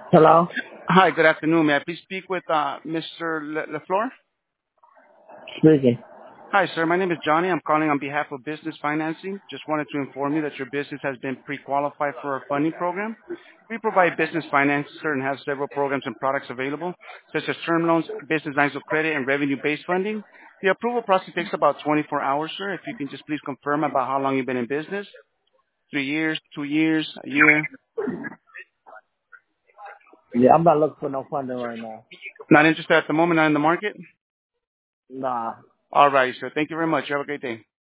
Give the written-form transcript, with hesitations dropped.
Hello? Hi, good afternoon. May I please speak with Mr. LaFleur? Speaking. Hi, sir. My name is Johnny. I'm calling on behalf of Business Financing. Just wanted to inform you that your business has been pre-qualified for our funding program. We provide business finance, sir, and have several programs and products available, such as term loans, business lines of credit, and revenue-based funding. The approval process takes about 24 hours, sir. If you can just please confirm about how long you've been in business. 3 years, 2 years, a year. Yeah, I'm not looking for no funding right now. Not interested at the moment, not in the market? Nah. All right, sir. Thank you very much. You have a great day.